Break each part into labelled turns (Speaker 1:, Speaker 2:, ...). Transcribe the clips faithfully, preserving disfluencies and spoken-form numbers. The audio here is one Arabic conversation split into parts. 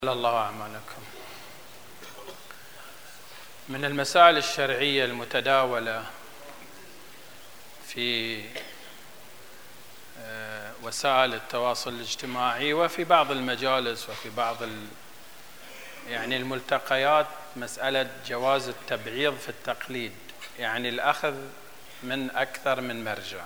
Speaker 1: الله أعمالكم. من المسائل الشرعية المتداولة في وسائل التواصل الاجتماعي وفي بعض المجالس وفي بعض ال يعني الملتقيات مسألة جواز التبعيض في التقليد، يعني الأخذ من أكثر من مرجع.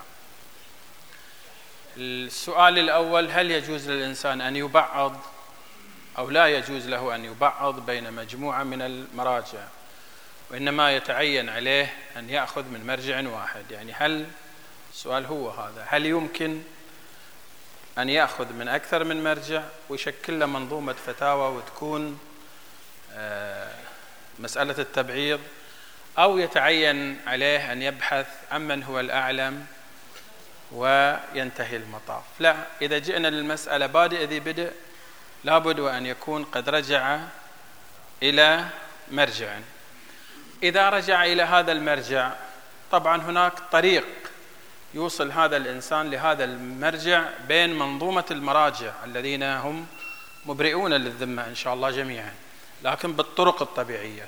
Speaker 1: السؤال الأول: هل يجوز للإنسان أن يبعض أو لا يجوز له أن يبعض بين مجموعة من المراجع، وإنما يتعين عليه أن يأخذ من مرجع واحد؟ يعني هل السؤال هو هذا: هل يمكن أن يأخذ من أكثر من مرجع ويشكل له منظومة فتاوى وتكون مسألة التبعيض، أو يتعين عليه أن يبحث عمن هو الأعلم وينتهي المطاف؟ لا، إذا جئنا للمسألة بادئ ذي بدء لابد وأن يكون قد رجع إلى مرجع. إذا رجع إلى هذا المرجع، طبعا هناك طريق يوصل هذا الإنسان لهذا المرجع بين منظومة المراجع الذين هم مبرئون للذمة إن شاء الله جميعا، لكن بالطرق الطبيعية.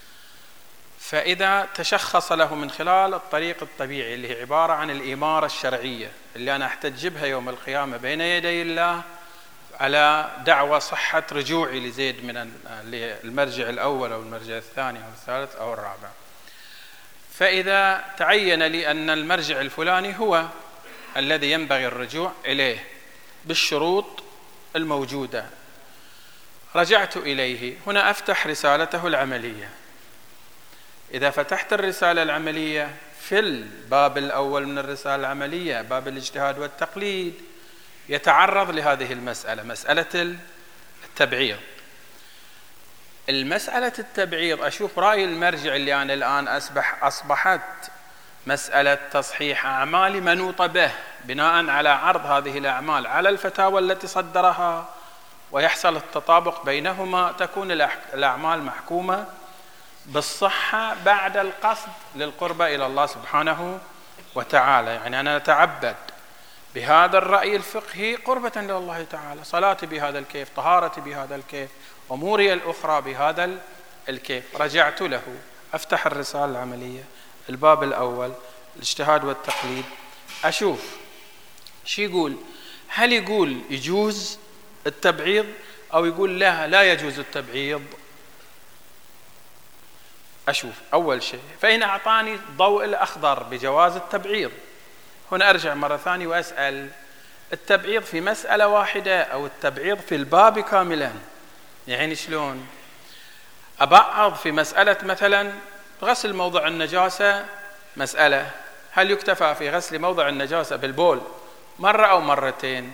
Speaker 1: فإذا تشخص له من خلال الطريق الطبيعي اللي هي عبارة عن الإمارة الشرعية اللي أنا أحتج بها يوم القيامة بين يدي الله على دعوى صحة رجوعي لزيد من المرجع الأول أو المرجع الثاني أو الثالث أو الرابع، فإذا تعين لي أن المرجع الفلاني هو الذي ينبغي الرجوع إليه بالشروط الموجودة، رجعت إليه. هنا أفتح رسالته العملية. إذا فتحت الرسالة العملية في الباب الأول من الرسالة العملية، باب الاجتهاد والتقليد، يتعرض لهذه المسألة، مسألة التبعيض. المسألة التبعيض أشوف رأي المرجع اللي أنا الآن أصبح أصبحت مسألة تصحيح أعمالي منوطة به بناء على عرض هذه الأعمال على الفتاوى التي صدرها، ويحصل التطابق بينهما، تكون الأعمال محكومة بالصحة بعد القصد للقربة إلى الله سبحانه وتعالى. يعني أنا أتعبد بهذا الرأي الفقهي قربة إلى الله تعالى، صلاتي بهذا الكيف، طهارتي بهذا الكيف، أموري الأخرى بهذا الكيف. رجعت له، أفتح الرسالة العملية الباب الأول الاجتهاد والتقليد، أشوف شو يقول. هل يقول يجوز التبعيض أو يقول لا لا يجوز التبعيض؟ أشوف أول شيء، فإن أعطاني الضوء الأخضر بجواز التبعيض، هنا أرجع مرة ثانية وأسأل: التبعيض في مسألة واحدة أو التبعيض في الباب كاملا؟ يعني شلون أبعض في مسألة مثلا غسل موضع النجاسة؟ مسألة، هل يكتفى في غسل موضع النجاسة بالبول مرة أو مرتين؟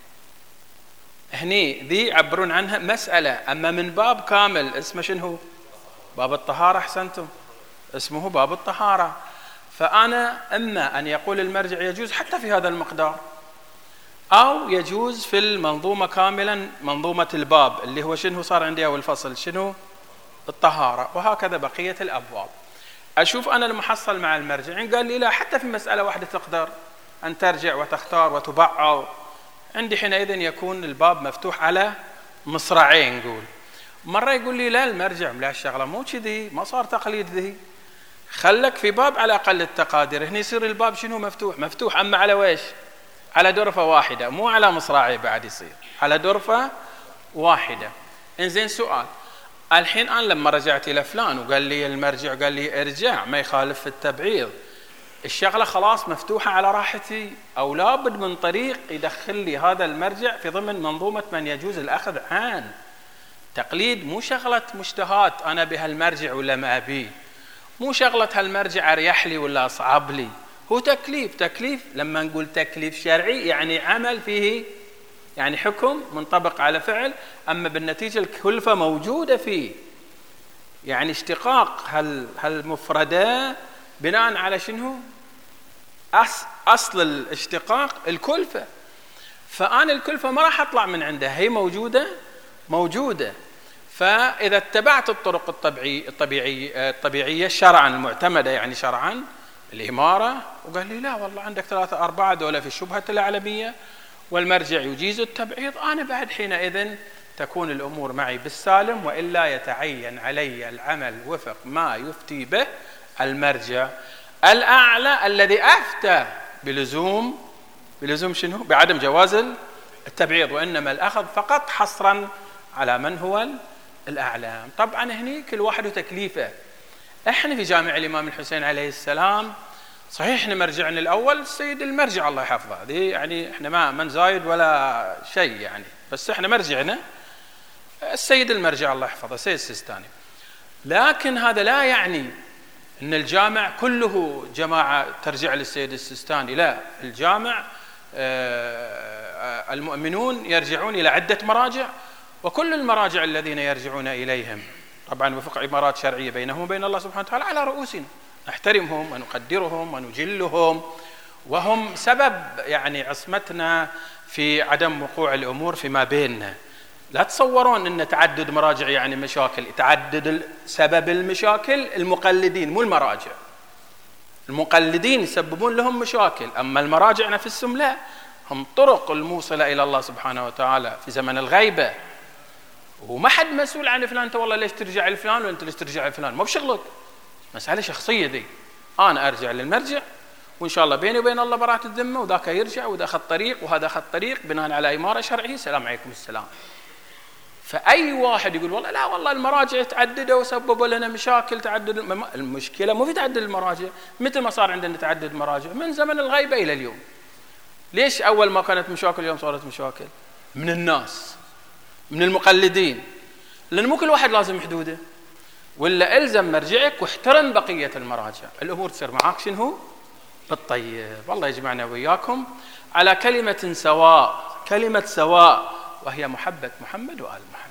Speaker 1: هني ذي يعبرون عنها مسألة. أما من باب كامل اسمه شنو؟ باب الطهارة. أحسنتم، اسمه باب الطهارة. فأنا إما أن يقول المرجع يجوز حتى في هذا المقدار، أو يجوز في المنظومة كاملا، منظومة الباب اللي هو شنو صار عندي أول فصل شنو؟ الطهارة، وهكذا بقية الأبواب. أشوف أنا المحصل مع المرجع، قال لي لا، حتى في مسألة واحدة تقدر أن ترجع وتختار وتبعض. عندي حينئذ يكون الباب مفتوح على مصراعين. نقول مرة يقول لي لا، المرجع لا، الشغلة مو كذي، ما صار تقليد ذي، خلك في باب على أقل التقادير. هنا يصير الباب شنو؟ مفتوح. مفتوح أما على ويش؟ على درفة واحدة، مو على مصراعي، بعد يصير على درفة واحدة. إنزين، سؤال الحين أنا لما رجعت إلى فلان وقال لي المرجع قال لي ارجع ما يخالف في التبعيض، الشغلة خلاص مفتوحة على راحتي، أو لابد من طريق يدخل لي هذا المرجع في ضمن منظومة من يجوز الأخذ عن تقليد؟ مو شغلة مشتهات أنا بهالمرجع ولا ما أبيه، مو شغلة هالمرجع أريح لي ولا أصعب لي، هو تكليف. تكليف لما نقول تكليف شرعي يعني عمل فيه، يعني حكم منطبق على فعل، أما بالنتيجة الكلفة موجودة فيه، يعني اشتقاق هال هالمفردة بناء على شنو؟ أص أصل الاشتقاق الكلفة. فأنا الكلفة ما راح أطلع من عندها، هي موجودة موجودة. فإذا اتبعت الطرق الطبيعية الطبيعية الطبيعية شرعا المعتمدة، يعني شرعا الإمارة، وقال لي لا والله عندك ثلاثة أربعة دولة في الشبهة الأعلمية والمرجع يجيز التبعيض، أنا بعد حينئذ تكون الأمور معي بالسالم، وإلا يتعين علي العمل وفق ما يفتي به المرجع الأعلى الذي أفتى بلزوم بلزوم شنو؟ بعدم جواز التبعيض، وإنما الأخذ فقط حصرا على من هو الأعلى. طبعا هني كل واحد وتكليفه. احنا في جامع الإمام الحسين عليه السلام صحيح احنا مرجعنا الأول السيد المرجع الله يحفظه، دي يعني احنا ما من زايد ولا شيء يعني، بس احنا مرجعنا السيد المرجع الله يحفظه السيد السيستاني. لكن هذا لا يعني ان الجامع كله جماعة ترجع للسيد السيستاني، لا، الجامع المؤمنون يرجعون إلى عدة مراجع، وكل المراجع الذين يرجعون إليهم طبعا وفق عبارات شرعية بينهم وبين الله سبحانه وتعالى على رؤوسنا، نحترمهم ونقدرهم ونجلهم، وهم سبب يعني عصمتنا في عدم وقوع الأمور فيما بيننا. لا تصورون أن تعدد مراجع يعني مشاكل، تعدد سبب المشاكل المقلدين مو المراجع. المقلدين يسببون لهم مشاكل، أما المراجع نفسهم لا، هم طرق الموصلة إلى الله سبحانه وتعالى في زمن الغيبة، وما حد مسؤول عن فلان أنت والله ليش ترجع لفلان وأنت ليش ترجع لفلان، مو بشغلك، مسألة شخصية ذي. أنا أرجع للمرجع وإن شاء الله بيني وبين الله براءة الذمة، وذاك يرجع وذا أخذ طريق وهذا أخذ طريق بناء على إمارة شرعية، السلام عليكم السلام. فأي واحد يقول والله لا والله المراجع تعددوا وسببوا لنا مشاكل، تعدد المشكلة مو في تعدد المراجع، متى ما صار عندنا تعدد مراجع؟ من زمن الغيبة إلى اليوم. ليش أول ما كانت مشاكل اليوم صارت مشاكل؟ من الناس، من المقلدين، لأن مو كل واحد لازم حدوده، ولا ألزم مرجعك واحترم بقية المراجع، الأمور تصير معاك شنو؟ بالطيب. الله يجمعنا وإياكم على كلمة سواء، كلمة سواء، وهي محبة محمد وآل محمد.